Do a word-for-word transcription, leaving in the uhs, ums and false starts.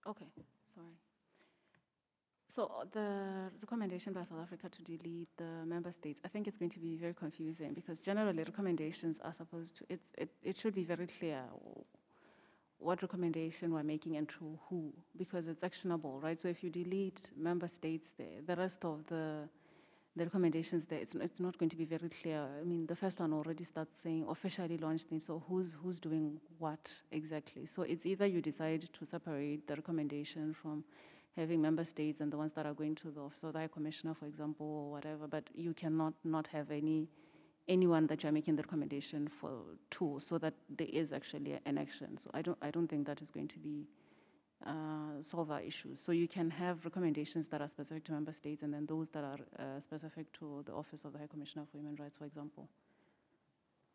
Okay, sorry. So uh, the recommendation by South Africa to delete the member states, I think it's going to be very confusing because generally recommendations are supposed to, it's, it, it should be very clear what recommendation we're making and to who, because it's actionable, right? So if you delete member states there, the rest of the the recommendations there, it's, it's not going to be very clear. I mean, the first one already starts saying officially launched things, so who's who's doing what exactly? So it's either you decide to separate the recommendation from having member states and the ones that are going to the Office of the High Commissioner, for example, or whatever, but you cannot not have any anyone that you're making the recommendation for to, so that there is actually an action. So I don't I don't think that is going to be uh, solve our issues. So you can have recommendations that are specific to member states and then those that are uh, specific to the Office of the High Commissioner for Human Rights, for example.